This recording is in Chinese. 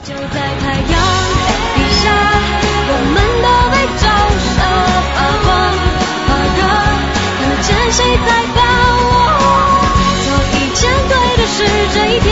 就在太阳底下，我们都被照射发光发热，看得见谁在把握，做一件对的事，这一天